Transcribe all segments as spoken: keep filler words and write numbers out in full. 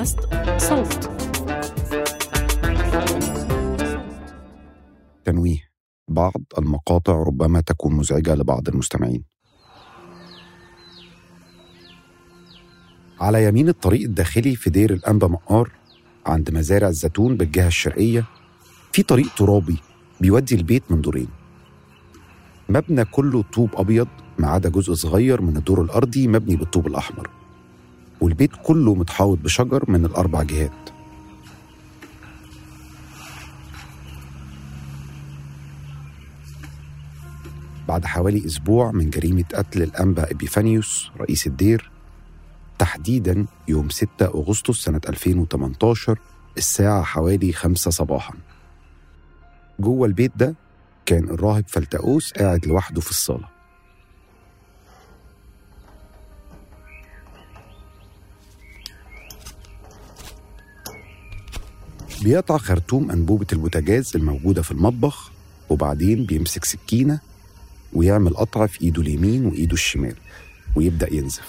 بودكاست صوت. تنويه: بعض المقاطع ربما تكون مزعجة لبعض المستمعين. على يمين الطريق الداخلي في دير الأنبا مقار عند مزارع الزيتون بالجهة الشرقية في طريق ترابي بيودي البيت من دورين. مبنى كله طوب أبيض ما عدا جزء صغير من الدور الأرضي مبني بالطوب الأحمر، والبيت كله متحوط بشجر من الأربع جهات. بعد حوالي أسبوع من جريمة قتل الأنبا إبيفانيوس رئيس الدير، تحديداً يوم ستة أغسطس سنة ألفين وثمانية عشر الساعة حوالي خمسة صباحاً، جوه البيت ده كان الراهب فلتأوس قاعد لوحده في الصالة. بيقطع خرطوم أنبوبة البوتاجاز الموجودة في المطبخ، وبعدين بيمسك سكينة ويعمل قطع في إيده اليمين وإيده الشمال ويبدأ ينزف.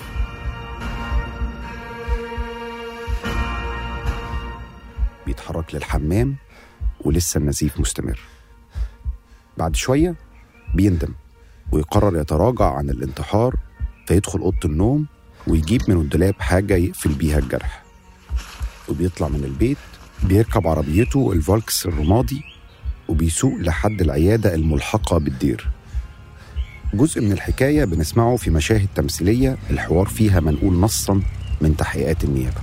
بيتحرك للحمام ولسه النزيف مستمر. بعد شوية بيندم ويقرر يتراجع عن الانتحار، فيدخل أوضة النوم ويجيب من الدولاب حاجة يقفل بيها الجرح، وبيطلع من البيت بيركب عربيته الفولكس الرمادي وبيسوق لحد العيادة الملحقة بالدير. جزء من الحكاية بنسمعه في مشاهد تمثيلية الحوار فيها منقول نصاً من تحقيقات النيابة.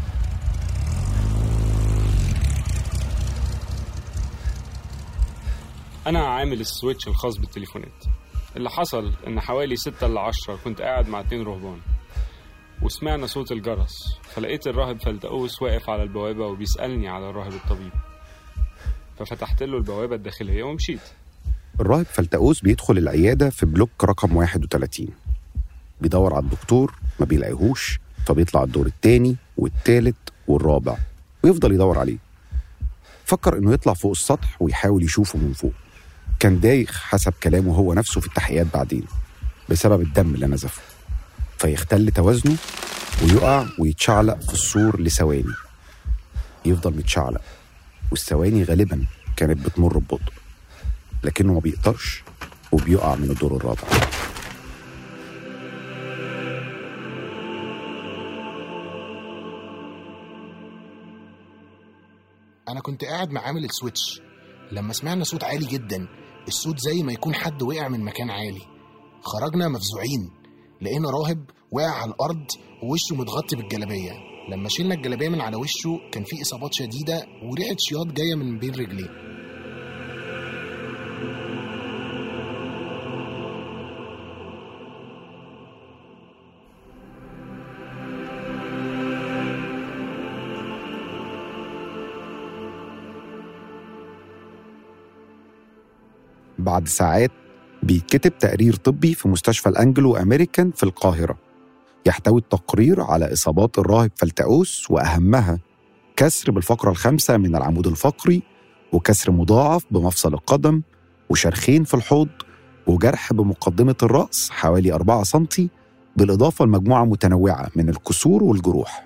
أنا عامل السويتش الخاص بالتليفونات. اللي حصل إن حوالي ستة لعشرة كنت قاعد مع اتنين رهبان وسمعنا صوت الجرس، فلقيت الراهب فلتأوس واقف على البوابة وبيسألني على الراهب الطبيب، ففتحت له البوابة الداخلية ومشيت. الراهب فلتأوس بيدخل العيادة في بلوك رقم واحد وثلاثين، بيدور على الدكتور ما بيلاقيهوش، فبيطلع الدور الثاني والثالث والرابع ويفضل يدور عليه. فكر إنه يطلع فوق السطح ويحاول يشوفه من فوق. كان دايخ حسب كلامه هو نفسه في التحقيقات بعدين بسبب الدم اللي نزفه، فيختل توازنه ويقع ويتشعلق في السور لثواني. يفضل متشعلق والثواني غالبا كانت بتمر ببطء، لكنه ما بيقدرش وبيقع من الدور الرابع. أنا كنت قاعد مع عامل السويتش لما سمعنا صوت عالي جدا، الصوت زي ما يكون حد وقع من مكان عالي. خرجنا مفزوعين، لقينا راهب واقع على الأرض ووشه متغطي بالجلابية. لما شلنا الجلابية من على وشه كان فيه إصابات شديدة وريحة شياط جاية من بين رجليه. بعد ساعات بيتكتب تقرير طبي في مستشفى الأنجلو أمريكان في القاهرة، يحتوي التقرير على إصابات الراهب فلتأوس، وأهمها كسر بالفقرة الخامسة من العمود الفقري، وكسر مضاعف بمفصل القدم، وشرخين في الحوض، وجرح بمقدمة الرأس حوالي أربعة سنتي، بالإضافة لمجموعة متنوعة من الكسور والجروح.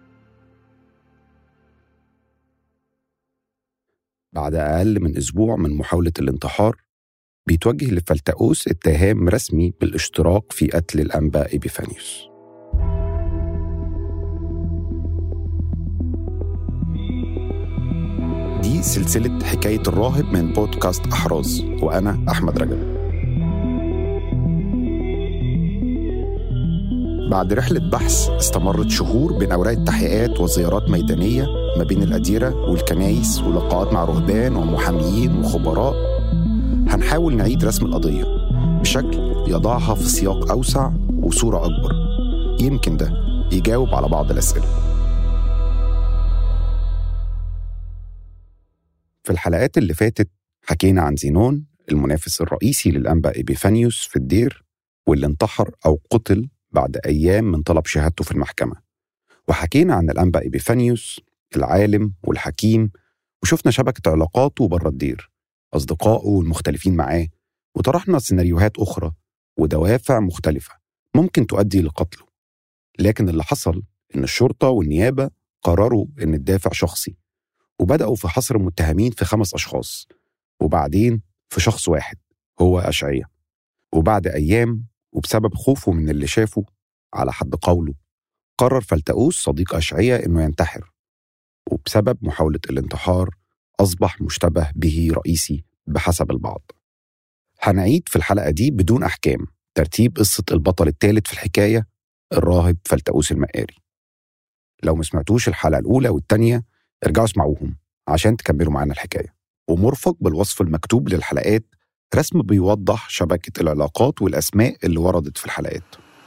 بعد أقل من أسبوع من محاولة الانتحار بيتوجه لفلتأوس اتهام رسمي بالاشتراك في قتل الأنبا إبيفانيوس. دي سلسلة حكاية الراهب من بودكاست أحراز، وأنا أحمد رجب. بعد رحلة بحث استمرت شهور بين أوراق التحقيقات وزيارات ميدانية ما بين الأديرة والكنايس ولقاءات مع رهبان ومحاميين وخبراء، هنحاول نعيد رسم القضية بشكل يضعها في سياق أوسع وصورة أكبر، يمكن ده يجاوب على بعض الأسئلة. في الحلقات اللي فاتت حكينا عن زينون المنافس الرئيسي للأنبا إبيفانيوس في الدير، واللي انتحر أو قتل بعد أيام من طلب شهادته في المحكمة. وحكينا عن الأنبا إبيفانيوس العالم والحكيم، وشفنا شبكة علاقاته بره الدير، أصدقائه المختلفين معاه، وطرحنا سيناريوهات أخرى ودوافع مختلفة ممكن تؤدي لقتله. لكن اللي حصل إن الشرطة والنيابة قرروا إن الدافع شخصي، وبدأوا في حصر المتهمين في خمس أشخاص، وبعدين في شخص واحد هو أشعية. وبعد أيام وبسبب خوفه من اللي شافه على حد قوله، قرر فلتأوس صديق أشعية إنه ينتحر، وبسبب محاولة الانتحار أصبح مشتبه به رئيسي بحسب البعض. هنعيد في الحلقة دي بدون أحكام ترتيب قصة البطل الثالث في الحكاية، الراهب فلتأوس المقاري. لو ما سمعتوش الحلقة الأولى والتانية ارجعوا اسمعوهم عشان تكملوا معانا الحكاية. ومرفق بالوصف المكتوب للحلقات رسم بيوضح شبكة العلاقات والأسماء اللي وردت في الحلقات.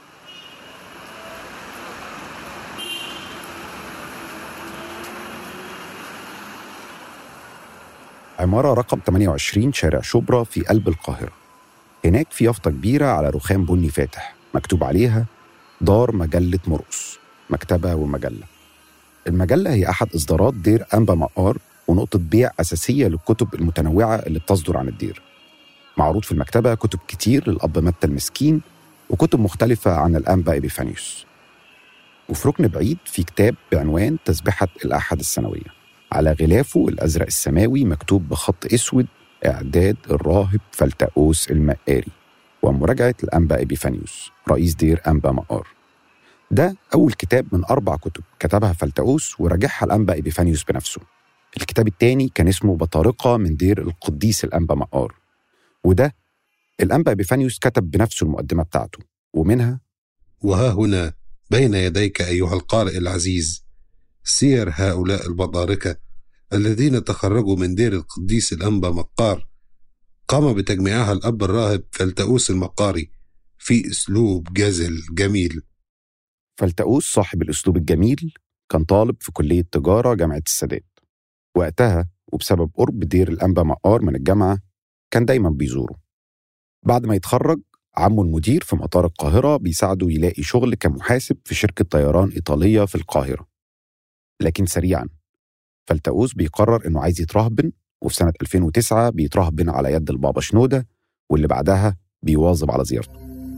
عمارة رقم ثمانية وعشرين شارع شبرا في قلب القاهرة. هناك في يافطة كبيرة على رخام بني فاتح مكتوب عليها دار مجلة مرقس، مكتبة ومجلة. المجلة هي أحد إصدارات دير أنبا مقار ونقطة بيع أساسية للكتب المتنوعة اللي بتصدر عن الدير. معروض في المكتبة كتب كتير للأب متى المسكين وكتب مختلفة عن الأنبا إبيفانيوس. وفي ركن بعيد في كتاب بعنوان تسبحة الأحد السنوية، على غلافه الأزرق السماوي مكتوب بخط أسود إعداد الراهب فلتأوس المقاري ومراجعة الأنبا إبيفانيوس رئيس دير أنبا مقار. ده أول كتاب من أربع كتب كتبها فلتأوس وراجعها الأنبا إبيفانيوس بنفسه. الكتاب الثاني كان اسمه بطارقة من دير القديس الأنبا مقار، وده الأنبا إبيفانيوس كتب بنفسه المقدمة بتاعته، ومنها: وها هنا بين يديك أيها القارئ العزيز سير هؤلاء البطاركة الذين تخرجوا من دير القديس الأنبا مقار، قام بتجميعها الأب الراهب فلتأوس المقاري في أسلوب جزل جميل. فلتأوس صاحب الأسلوب الجميل كان طالب في كلية تجارة جامعة السادات وقتها، وبسبب قرب دير الأنبا مقار من الجامعة كان دايما بيزوره. بعد ما يتخرج عمه المدير في مطار القاهرة بيساعده يلاقي شغل كمحاسب في شركة طيران إيطالية في القاهرة. لكن سريعا فلتأوس بيقرر إنه عايز يترهبن، وفي سنة ألفين وتسعة بيترهبن على يد البابا شنودة، واللي بعدها بيواظب على زيارته.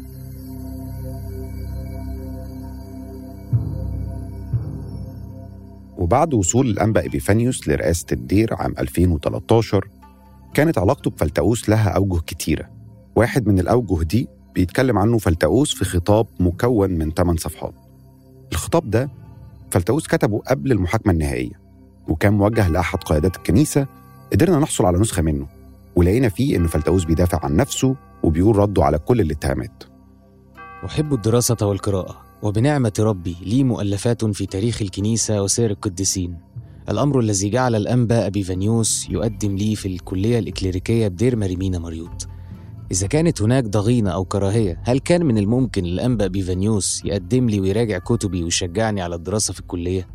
وبعد وصول الأنبا إبيفانيوس لرئاسة الدير عام ألفين وثلاثة عشر كانت علاقته بفلتأوس لها أوجه كتيرة. واحد من الأوجه دي بيتكلم عنه فلتأوس في خطاب مكون من ثمان صفحات. الخطاب ده فلتأوس كتبه قبل المحاكمة النهائية، وكان موجه لأحد قيادات الكنيسة. قدرنا نحصل على نسخة منه ولقينا فيه إنه فلتأوس بيدافع عن نفسه وبيقول رده على كل الاتهامات. أحب الدراسة والقراءة، وبنعمة ربي لي مؤلفات في تاريخ الكنيسة وسير القديسين، الأمر الذي جعل الأنبا إبيفانيوس يقدم لي في الكلية الإكليريكية بدير مريمينا مريوط. إذا كانت هناك ضغينة أو كراهية، هل كان من الممكن الأنبا إبيفانيوس يقدم لي ويراجع كتبي ويشجعني على الدراسة في الكلية؟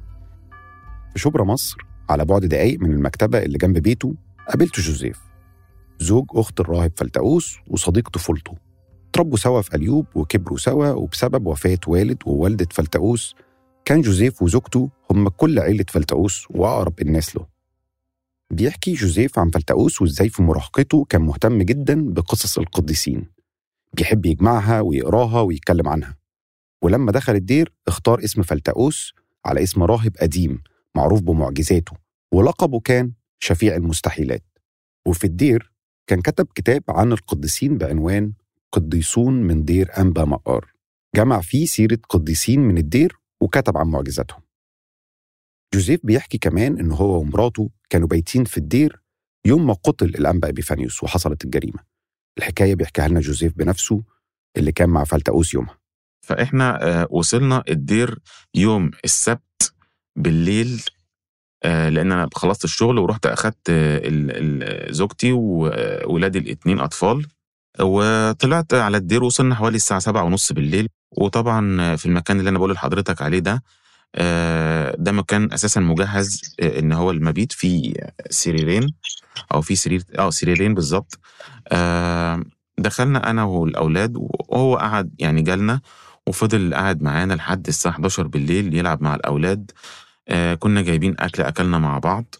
في شبرا مصر على بعد دقايق من المكتبة اللي جنب بيته قابلت جوزيف، زوج أخت الراهب فلتأوس وصديق طفولته. تربوا سوا في أليوب وكبروا سوا، وبسبب وفاة والد ووالدة فلتأوس كان جوزيف وزوجته هم كل عيلة فلتأوس وأقرب الناس له. بيحكي جوزيف عن فلتأوس وإزاي في مراهقته كان مهتم جدا بقصص القديسين، بيحب يجمعها ويقراها ويتكلم عنها. ولما دخل الدير اختار اسم فلتأوس على اسم راهب قديم معروف بمعجزاته، ولقبه كان شفيع المستحيلات. وفي الدير كان كتب كتاب عن القديسين بعنوان قديسون من دير أنبا مقار، جمع فيه سيرة قديسين من الدير وكتب عن معجزاتهم. جوزيف بيحكي كمان إنه هو ومراته كانوا بايتين في الدير يوم ما قتل الأنبا إبيفانيوس وحصلت الجريمة. الحكاية بيحكيها لنا جوزيف بنفسه اللي كان مع فلتأوس يومها. فإحنا وصلنا الدير يوم السبت بالليل، لأن أنا خلصت الشغل ورحت أخدت زوجتي وولادي الاتنين أطفال وطلعت على الدير. وصلنا حوالي الساعة سبعة ونص بالليل. وطبعا في المكان اللي أنا بقول لحضرتك عليه ده ده مكان أساسا مجهز إن هو المبيت فيه سريرين أو في سرير أو سريرين بالظبط. دخلنا أنا والأولاد وهو قعد يعني جالنا وفضل قاعد معانا لحد الساعة حداشر بالليل يلعب مع الأولاد. كنا جايبين أكل أكلنا مع بعض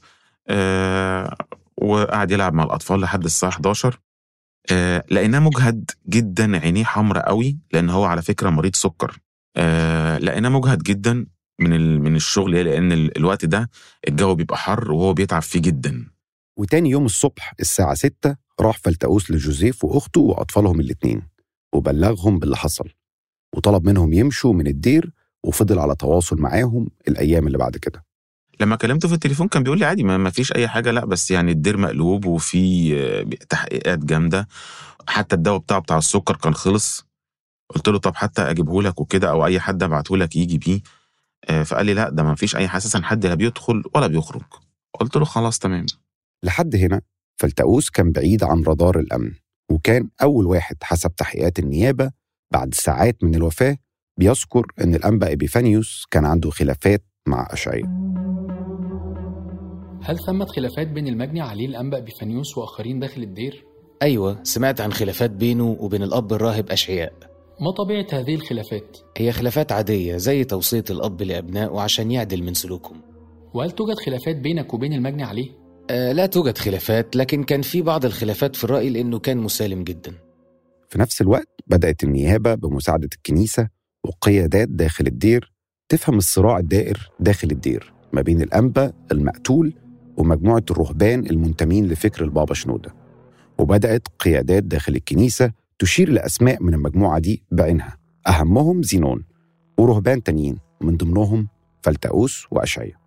وقعد يلعب مع الأطفال لحد الساعة حداشر. لقيناه مجهد جدا، عينيه حمرة قوي لأن هو على فكرة مريض سكر. لقيناه مجهد جدا من من الشغل، لان الوقت ده الجو بيبقى حر وهو بيتعب فيه جدا. وتاني يوم الصبح الساعة ستة راح فلتأوس لجوزيف وأخته وأطفالهم الاتنين وبلغهم باللي حصل، وطلب منهم يمشوا من الدير، وفضل على تواصل معاهم الأيام اللي بعد كده. لما كلمته في التليفون كان بيقول لي عادي، ما فيش أي حاجة، لا بس يعني الدير مقلوب وفي تحقيقات جامدة، حتى الدواء بتاعه بتاع السكر كان خلص. قلت له طب حتى أجيبه لك وكده، أو أي حد أبعته لك يجي بيه. فقال لي لا، ده ما فيش أي حساسا حد لا بيدخل ولا بيخرج. قلت له خلاص تمام. لحد هنا فلتأوس كان بعيد عن رادار الأمن، وكان أول واحد حسب تحقيقات النيابة بعد ساعات من الوفاة بيذكر إن الأنبا إبيفانيوس كان عنده خلافات مع أشعياء. هل ثمت خلافات بين المجني عليه الأنبا إبيفانيوس وآخرين داخل الدير؟ أيوة، سمعت عن خلافات بينه وبين الأب الراهب أشعياء. ما طبيعة هذه الخلافات؟ هي خلافات عادية زي توصية الأب لأبنائه عشان يعدل من سلوكهم. وهل توجد خلافات بينك وبين المجني عليه؟ آه لا توجد خلافات، لكن كان في بعض الخلافات في الرأي لأنه كان مسالم جدا. في نفس الوقت بدأت النيابة بمساعدة الكنيسة وقيادات داخل الدير تفهم الصراع الدائر داخل الدير ما بين الأنبا المقتول ومجموعة الرهبان المنتمين لفكر البابا شنودة. وبدأت قيادات داخل الكنيسة تشير لأسماء من المجموعة دي بعينها، أهمهم زينون ورهبان تانيين من ضمنهم فلتأوس وأشعياء.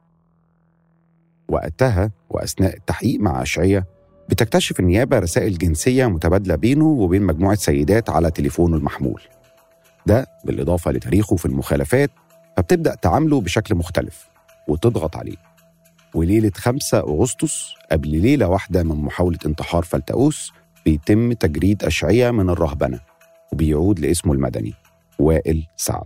وقتها وأثناء التحقيق مع أشعياء بتكتشف النيابة رسائل جنسية متبادلة بينه وبين مجموعة سيدات على تليفونه المحمول ده، بالإضافة لتاريخه في المخالفات، فبتبدأ تعامله بشكل مختلف وتضغط عليه. وليلة خمسة أغسطس قبل ليلة واحدة من محاولة انتحار فلتأوس بيتم تجريد أشعياء من الرهبنة، وبيعود لاسمه المدني وائل سعد.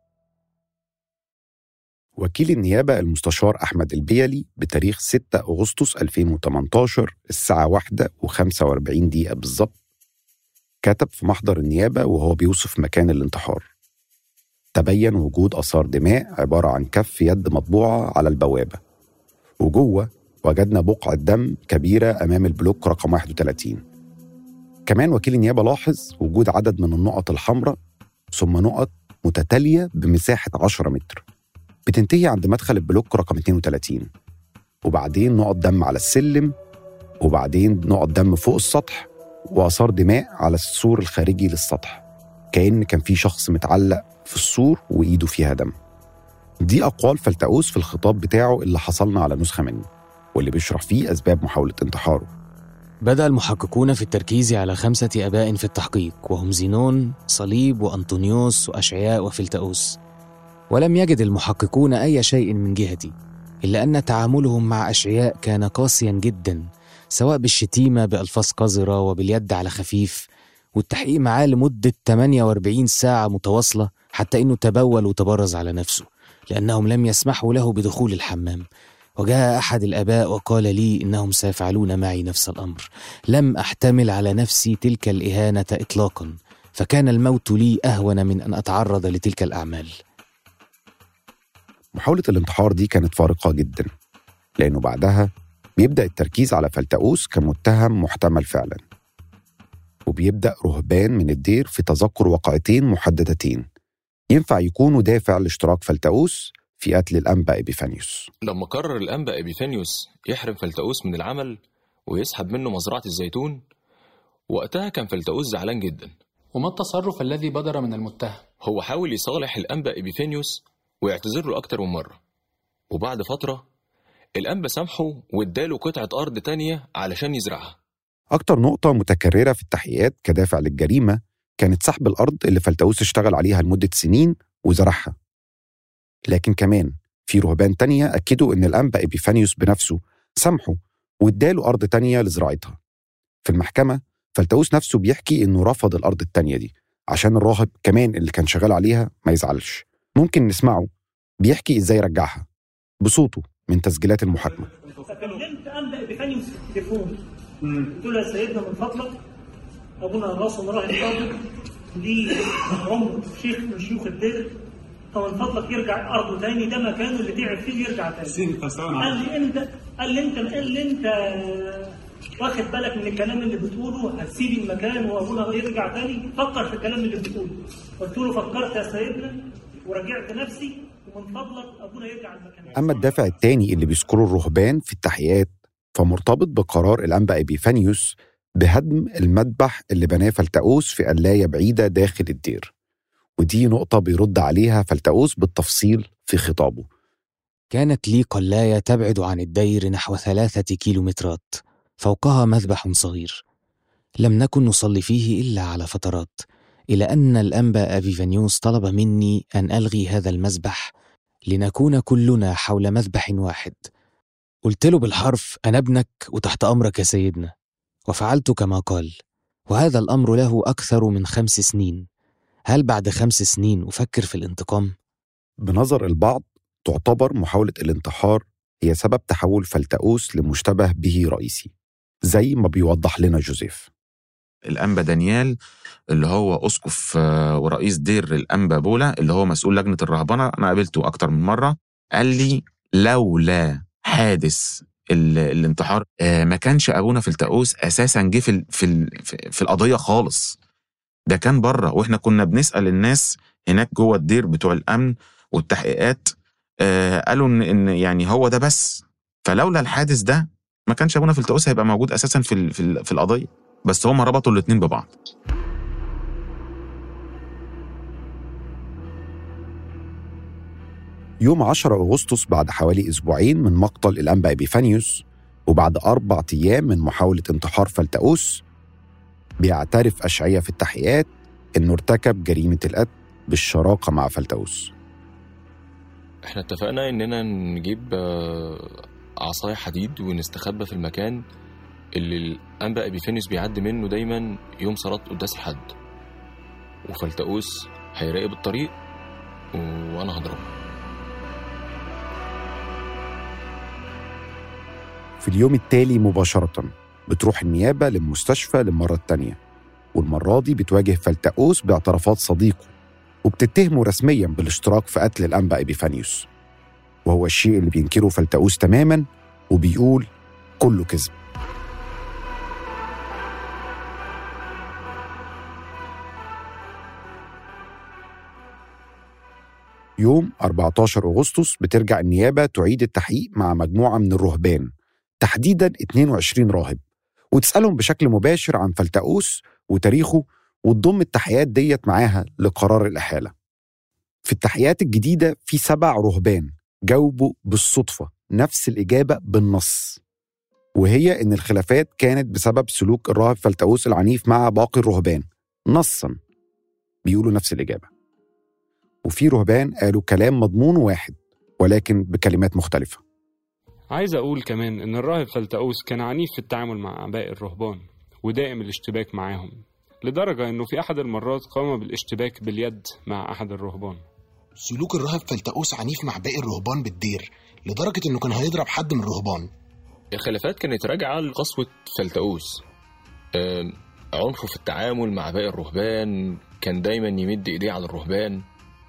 وكيل النيابة المستشار أحمد البيلي بتاريخ ستة أغسطس ألفين وتمنتاشر الساعة واحدة وخمسة وأربعين دقيقة بالظبط كتب في محضر النيابة وهو بيوصف مكان الانتحار: تبين وجود آثار دماء عبارة عن كف يد مطبوعة على البوابة، وجوه وجدنا بقعة دم كبيرة أمام البلوك رقم واحد وثلاثين. كمان وكيل النيابة لاحظ وجود عدد من النقط الحمراء ثم نقط متتالية بمساحة عشرة متر بتنتهي عند مدخل البلوك رقم اثنين وثلاثين، وبعدين نقط دم على السلم، وبعدين نقط دم فوق السطح، وآثار دماء على السور الخارجي للسطح، كأن كان في شخص متعلق في السور وإيده فيها دم. دي أقوال فلتأوس في الخطاب بتاعه اللي حصلنا على نسخة منه واللي بيشرح فيه أسباب محاولة انتحاره. بدأ المحققون في التركيز على خمسة آباء في التحقيق، وهم زينون، صليب، وأنطونيوس، وأشعياء، وفلتأوس. ولم يجد المحققون أي شيء من جهتي، إلا أن تعاملهم مع أشعياء كان قاسيا جدا، سواء بالشتيمة بألفاظ قذرة وباليد على خفيف، والتحقيق معاه لمدة ثمانية وأربعين ساعة متواصلة، حتى إنه تبول وتبرز على نفسه لأنهم لم يسمحوا له بدخول الحمام. وجاء أحد الآباء وقال لي إنهم سيفعلون معي نفس الأمر. لم أحتمل على نفسي تلك الإهانة إطلاقا، فكان الموت لي أهون من أن أتعرض لتلك الأعمال. محاولة الانتحار دي كانت فارقة جدا، لأنه بعدها بيبدأ التركيز على فلتأوس كمتهم محتمل فعلا، وبيبدأ رهبان من الدير في تذكر واقعتين محددتين ينفع يكونوا دافع لاشتراك فلتأوس في قتل الأنبا إبيفانيوس. لما قرر الأنبا إبيفانيوس يحرم فلتأوس من العمل ويسحب منه مزرعة الزيتون، وقتها كان فلتأوس زعلان جدا. وما التصرف الذي بدر من المتهم؟ هو حاول يصالح الأنبا إبيفانيوس ويعتذر له أكتر من مرة، وبعد فترة الأنبا سامحه واداله قطعة أرض تانية علشان يزرعها. أكتر نقطة متكررة في التحقيقات كدافع للجريمة كانت سحب الأرض اللي فلتأوس اشتغل عليها لمدة سنين وزرعها. لكن كمان في رهبان تانية أكدوا إن الأنبا إبيفانيوس بنفسه سامحه واداله أرض تانية لزراعتها. في المحكمة فلتأوس نفسه بيحكي إنه رفض الأرض التانية دي عشان الراهب كمان اللي كان شغال عليها ما يزعلش. ممكن نسمعه بيحكي إزاي رجعها بصوته من تسجيلات المحاكمة. فكلمت أنبا إبيفانيوس في التليفون، قلت له يا سيدنا من فضلك أبونا الراسم راهب فاضل ليه عمر شيخ من شيوخ الدير، فمن فضلك يرجع أرضه تاني، ده مكانه اللي تعب فيه يرجع تاني. قال لي أنت قال لي أنت قال لي أنت واخد بالك من الكلام اللي بتقوله، هتسيب المكان وأبونا يرجع تاني؟ فكر في الكلام اللي بتقوله. قلت له فكرت يا سيدنا ورجعت نفسي ومن فضلك أبونا يرجع المكان. أما الدافع التاني اللي بيذكره الرهبان في التحقيقات فمرتبط بقرار الأنبا إبيفانيوس بهدم المذبح اللي بناه فلتأوس في قلاية بعيدة داخل الدير، ودي نقطة بيرد عليها فلتأوس بالتفصيل في خطابه. كانت لي قلاية تبعد عن الدير نحو ثلاثة كيلومترات، فوقها مذبح صغير لم نكن نصلي فيه إلا على فترات، إلى أن الأنبا أبيفانيوس طلب مني أن ألغي هذا المذبح لنكون كلنا حول مذبح واحد. قلت له بالحرف: أنا ابنك وتحت أمرك يا سيدنا، وفعلت كما قال. وهذا الأمر له أكثر من خمس سنين. هل بعد خمس سنين أفكر في الانتقام؟ بنظر البعض تعتبر محاولة الانتحار هي سبب تحول فلتأوس لمشتبه به رئيسي، زي ما بيوضح لنا جوزيف. الأنبا دانيال اللي هو أسقف ورئيس دير الأنبا بولا اللي هو مسؤول لجنة الرهبنة، أنا قابلته أكتر من مرة، قال لي لولا حادث الانتحار ما كانش أبونا فلتأوس أساسا جه في, في, في القضية خالص. ده كان بره، وإحنا كنا بنسأل الناس هناك جوه الدير بتوع الأمن والتحقيقات، قالوا إن, إن يعني هو ده بس، فلولا الحادث ده ما كانش أبونا فلتأوس هيبقى موجود أساسا في, في, في القضية. بس هم ربطوا الاتنين ببعض. يوم عشرة أغسطس بعد حوالي أسبوعين من مقتل الأنبا إبيفانيوس وبعد أربع أيام من محاولة انتحار فلتأوس، بيعترف أشعية في التحقيقات إنه ارتكب جريمة القتل بالشراكة مع فلتأوس. احنا اتفقنا إننا نجيب عصاية حديد ونستخبى في المكان اللي الأنبا إبيفانيوس بيعدي منه دايما يوم صلاة قداس الحد، وفلتأوس هيراقب الطريق وأنا هضربه. في اليوم التالي مباشرة بتروح النيابة للمستشفى للمرة التانية، والمرة دي بتواجه فلتأوس باعترافات صديقه وبتتهمه رسميا بالاشتراك في قتل الأنبا إبيفانيوس، وهو الشيء اللي بينكره فلتأوس تماما وبيقول كله كذب. يوم أربعة عشر أغسطس بترجع النيابة تعيد التحقيق مع مجموعة من الرهبان، تحديداً اثنين وعشرين راهب، وتسألهم بشكل مباشر عن فلتأوس وتاريخه، وتضم التحقيقات ديت معاها لقرار الإحالة. في التحقيقات الجديدة في سبع رهبان جاوبوا بالصدفة نفس الإجابة بالنص، وهي إن الخلافات كانت بسبب سلوك الراهب فلتأوس العنيف مع باقي الرهبان، نصاً بيقولوا نفس الإجابة. وفي رهبان قالوا كلام مضمون واحد ولكن بكلمات مختلفة. عايز أقول كمان إن الراهب فلتأوس كان عنيف في التعامل مع باقي الرهبان ودائم الاشتباك معاهم، لدرجة إنه في أحد المرات قام بالاشتباك باليد مع أحد الرهبان. سلوك الراهب فلتأوس عنيف مع باقي الرهبان بالدير لدرجة إنه كان هيضرب حد من الرهبان. الخلافات كانت راجعة لقسوة فلتأوس، أه عنفه في التعامل مع باقي الرهبان، كان دايما يمد إيديه على الرهبان.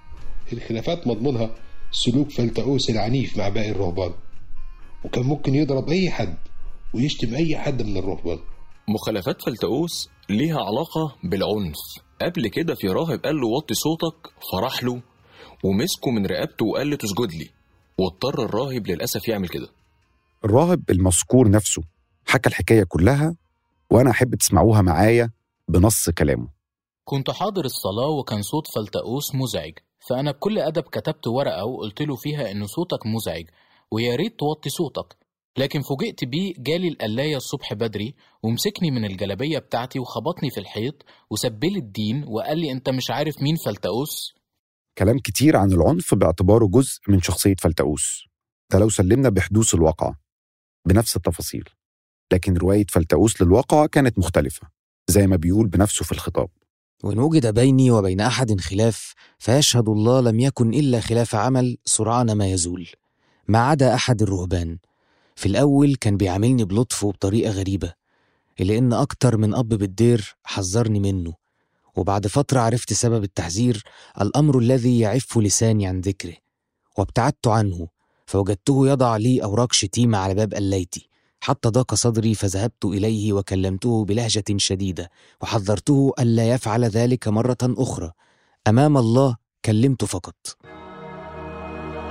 الخلافات مضمونها سلوك فلتأوس العنيف مع باقي الرهبان، وكان ممكن يضرب أي حد ويشتم أي حد من الرهبان. مخالفات فلتأوس ليها علاقة بالعنف. قبل كده في راهب قال له وطي صوتك، فرح له ومسكه من رقبته وقال له تسجد لي، واضطر الراهب للأسف يعمل كده. الراهب المذكور نفسه حكى الحكاية كلها، وأنا أحب تسمعوها معايا بنص كلامه. كنت حاضر الصلاة وكان صوت فلتأوس مزعج، فأنا بكل أدب كتبت ورقة وقلت له فيها إن صوتك مزعج ويا ريت توطي صوتك، لكن فوجئت بيه جالي القلاية الصبح بدري ومسكني من الجلابية بتاعتي وخبطني في الحيط وسبلي الدين وقال لي أنت مش عارف مين فلتأوس. كلام كتير عن العنف باعتباره جزء من شخصية فلتأوس، ده لو سلمنا بحدوث الواقع بنفس التفاصيل، لكن رواية فلتأوس للواقع كانت مختلفة زي ما بيقول بنفسه في الخطاب. وإن وجد بيني وبين أحد خلاف فيشهد الله لم يكن إلا خلاف عمل سرعان ما يزول، ما عدا أحد الرهبان. في الأول كان بيعاملني بلطف وبطريقة غريبة، إلا إن أكتر من أب بالدير حذرني منه، وبعد فترة عرفت سبب التحذير، الأمر الذي يعف لساني عن ذكره، وابتعدت عنه، فوجدته يضع لي أوراق شتيمة على باب قلايتي، حتى ضاق صدري فذهبت إليه وكلمته بلهجة شديدة وحذرته ألا يفعل ذلك مرة أخرى. أمام الله كلمت فقط.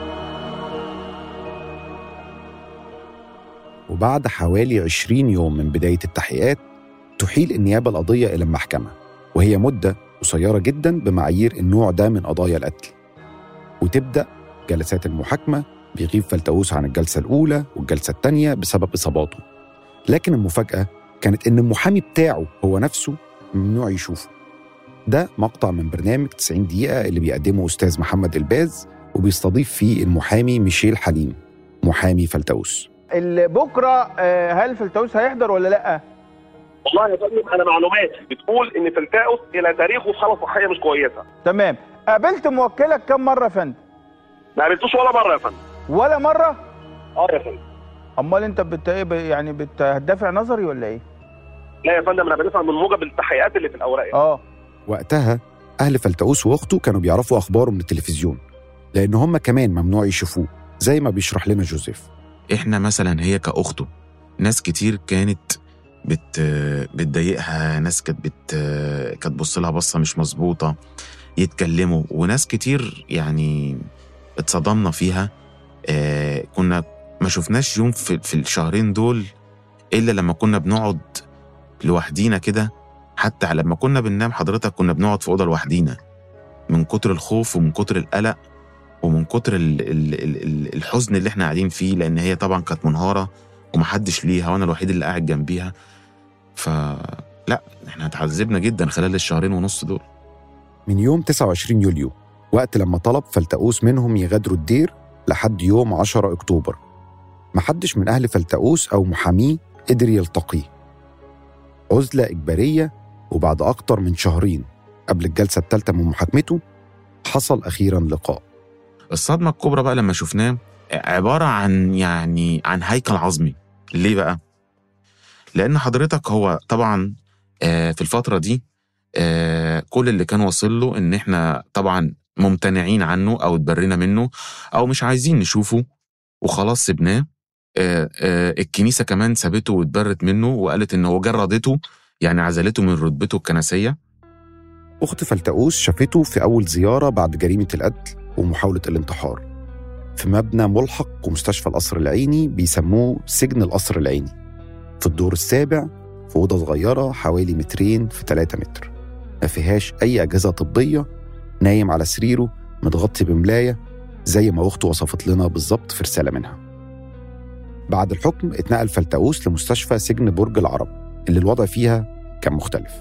وبعد حوالي عشرين يوم من بداية التحقيقات تحيل النيابة القضية إلى المحكمة، وهي مدة قصيرة جدا بمعايير النوع ده من قضايا القتل. وتبدأ جلسات المحاكمة، بيغيب فلتأوس عن الجلسة الأولى والجلسة الثانية بسبب إصاباته. لكن المفاجأة كانت إن المحامي بتاعه هو نفسه ممنوع يشوفه. ده مقطع من برنامج تسعين دقيقة اللي بيقدمه أستاذ محمد الباز، وبيستضيف فيه المحامي ميشيل حليم محامي فلتأوس. بكرة هل فلتأوس هيحضر ولا لأ؟ والله يا فندم أنا معلوماتي بتقول إن فلتأوس إلى تاريخه في حالة صحية مش كويسة. تمام. قابلت موكلك كم مرة يا فندم؟ ما قابلتوش ولا مرة يا فندم. ولا مرة؟ اه يا فندم. امال انت بت يعني بتدافع نظري ولا ايه؟ لا يا فندم انا بدافع من موجب التحقيقات اللي في الاوراق. اه وقتها اهل فلتأوس واخته كانوا بيعرفوا اخباره من التلفزيون، لان هم كمان ممنوع يشوفوه زي ما بيشرح لنا جوزيف. احنا مثلا هي كاخته ناس كتير كانت بت بتضايقها، ناس كانت بت كانت تبص لها بصه مش مظبوطه، يتكلموا، وناس كتير يعني اتصدمنا فيها. آه كنا ما شفناش يوم في, في الشهرين دول إلا لما كنا بنقعد لوحدينا كده. حتى لما كنا بننام حضرتك كنا بنقعد في أوضة لوحدينا من كتر الخوف ومن كتر القلق ومن كتر ال ال ال الحزن اللي احنا قاعدين فيه، لأن هي طبعا كانت منهارة ومحدش ليها وأنا الوحيد اللي قاعد جنبيها. فلا احنا اتعذبنا جدا خلال الشهرين ونص دول. من يوم تسعة وعشرين يوليو وقت لما طلب فلتأوس منهم يغادروا الدير لحد يوم عشرة أكتوبر محدش من أهل فلتأوس أو محاميه قدر يلتقيه. عزلة إجبارية، وبعد أكتر من شهرين قبل الجلسة الثالثة من محاكمته حصل أخيراً لقاء. الصدمة الكبرى بقى لما شفناه عبارة عن يعني عن هيكل عظمي. ليه بقى؟ لأن حضرتك هو طبعاً في الفترة دي كل اللي كان واصل له إن إحنا طبعاً ممتنعين عنه أو اتبرينا منه أو مش عايزين نشوفه وخلاص سبناه. آه آه الكنيسة كمان سابته واتبرت منه وقالت إنه جردته، يعني عزلته من رتبته الكنسية. أخت فلتأوس شافته في أول زيارة بعد جريمة القتل ومحاولة الانتحار في مبنى ملحق ومستشفى القصر العيني بيسموه سجن القصر العيني، في الدور السابع في أوضة صغيرة حوالي مترين في ثلاثة متر، ما فيهاش أي أجهزة طبية، نايم على سريره متغطي بملاية زي ما أخته وصفت لنا بالظبط في رسالة منها. بعد الحكم اتنقل فلتأوس لمستشفى سجن برج العرب اللي الوضع فيها كان مختلف.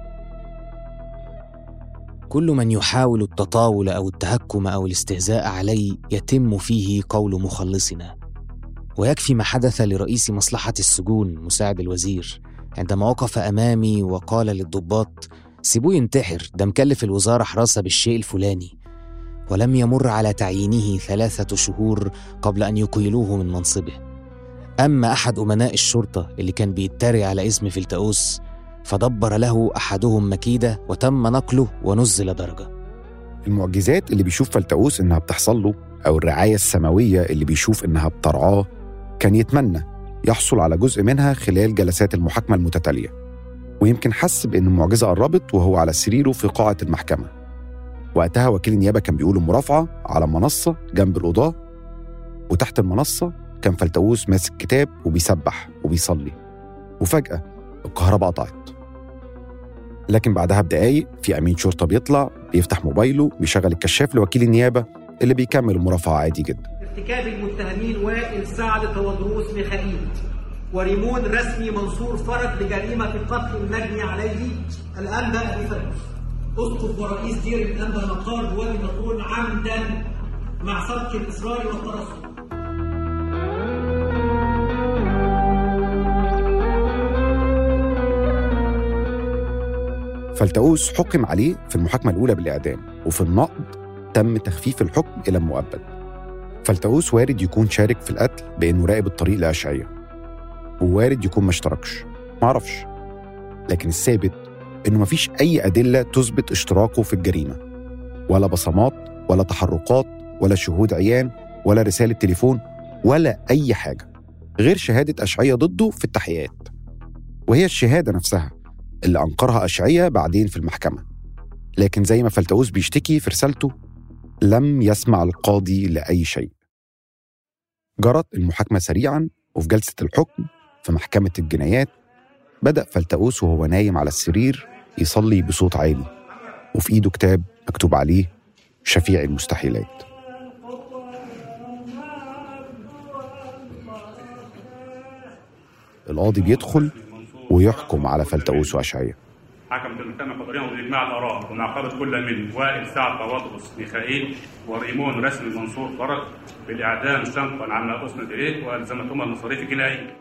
كل من يحاول التطاول أو التهكم أو الاستهزاء علي يتم فيه قول مخلصنا. ويكفي ما حدث لرئيس مصلحة السجون مساعد الوزير عندما وقف أمامي وقال للضباط: سيبوه ينتحر، ده مكلف الوزارة حراسة بالشيء الفلاني، ولم يمر على تعيينه ثلاثة شهور قبل أن يقيلوه من منصبه. أما أحد أمناء الشرطة اللي كان بيتريق على اسم فلتأوس فدبر له أحدهم مكيدة وتم نقله ونزل درجة. المعجزات اللي بيشوف فلتأوس إنها بتحصل له أو الرعاية السماوية اللي بيشوف إنها بترعاه كان يتمنى يحصل على جزء منها خلال جلسات المحاكمة المتتالية، ويمكن حس بأن المعجزة قربت وهو على سريره في قاعة المحكمة. وقتها وكيل النيابة كان بيقول مرافعة على منصة جنب القضاة، وتحت المنصة كان فلتأوس ماسك كتاب وبيسبح وبيصلي. وفجأة الكهرباء قطعت، لكن بعدها بدقايق في أمين شرطة بيطلع بيفتح موبايله بيشغل الكشاف لوكيل النيابة اللي بيكمل المرافعة عادي جدا. ارتكاب المتهمين وائل سعد تودروس ميخائيل وريمون رسمي منصور فرج لجريمة القتل المجني عليه الأنبا أبي فلتأوس أسقف ورئيس دير الأنبا مقار بوادي النطرون عمدا مع سبق الإصرار والترصد. فلتأوس حكم عليه في المحاكمة الأولى بالإعدام، وفي النقض تم تخفيف الحكم إلى المؤبد. فلتأوس وارد يكون شارك في القتل بأنه راقب الطريق لأشعية، ووارد يكون ما اشتركش، معرفش. لكن الثابت إنه مفيش أي أدلة تثبت اشتراكه في الجريمة، ولا بصمات ولا تحركات ولا شهود عيان ولا رسالة تليفون ولا أي حاجة غير شهادة أشعية ضده في التحقيقات، وهي الشهادة نفسها اللي أنكرها أشعية بعدين في المحكمة. لكن زي ما فلتأوس بيشتكي في رسالته، لم يسمع القاضي لأي شيء. جرت المحاكمة سريعاً وفي جلسة الحكم في محكمة الجنايات بدأ فلتأوس وهو نايم على السرير يصلي بصوت عالي، وفي إيده كتاب مكتوب عليه شفيع المستحيلات. القاضي بيدخل ويحكم على فلتأوس وأشعياء. حكمت المحكمة القضائية بإجماع الآراء ومعاقبة كل من وائل سعد بطرس ميخائيل وريمون رسمي منصور فرج بالإعدام شنقا عما أسند إليه وألزمتهما المصاريف الجنائية.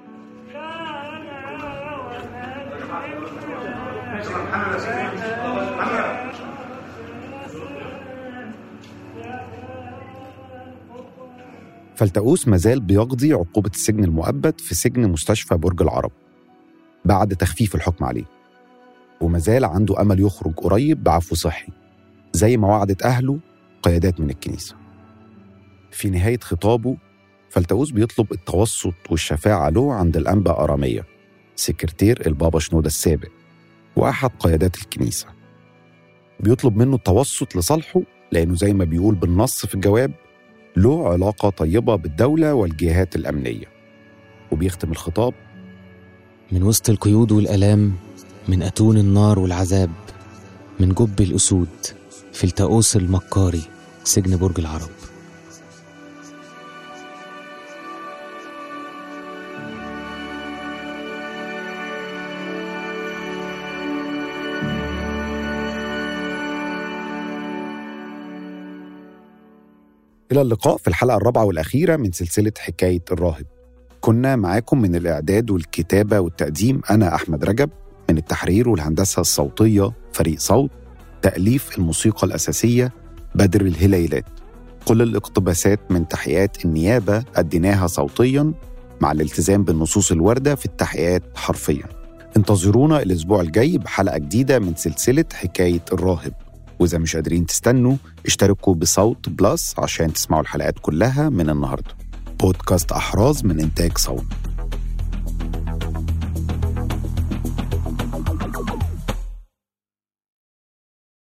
فلتأوس مازال بيقضي عقوبة السجن المؤبد في سجن مستشفى برج العرب بعد تخفيف الحكم عليه، ومازال عنده أمل يخرج قريب بعفو صحي زي ما وعدت أهله قيادات من الكنيسة. في نهاية خطابه فلتأوس بيطلب التوسط والشفاعة له عند الأنبا أرامية سكرتير البابا شنودة السابق وأحد قيادات الكنيسة. بيطلب منه التوسط لصالحه لأنه زي ما بيقول بالنص في الجواب له علاقة طيبة بالدولة والجهات الأمنية. وبيختم الخطاب: من وسط القيود والألام، من أتون النار والعذاب، من جب الأسود، فلتأوس المكاري، سجن برج العرب. إلى اللقاء في الحلقة الرابعة والأخيرة من سلسلة حكاية الراهب. كنا معاكم من الإعداد والكتابة والتقديم أنا أحمد رجب، من التحرير والهندسة الصوتية فريق صوت، تأليف الموسيقى الأساسية بدر الهليلات. كل الاقتباسات من تحقيقات النيابة أديناها صوتياً مع الالتزام بالنصوص الواردة في التحقيقات حرفياً. انتظرونا الأسبوع الجاي بحلقة جديدة من سلسلة حكاية الراهب، وإذا مش قادرين تستنوا اشتركوا بصوت بلس عشان تسمعوا الحلقات كلها من النهاردة. بودكاست أحراز من إنتاج صوت.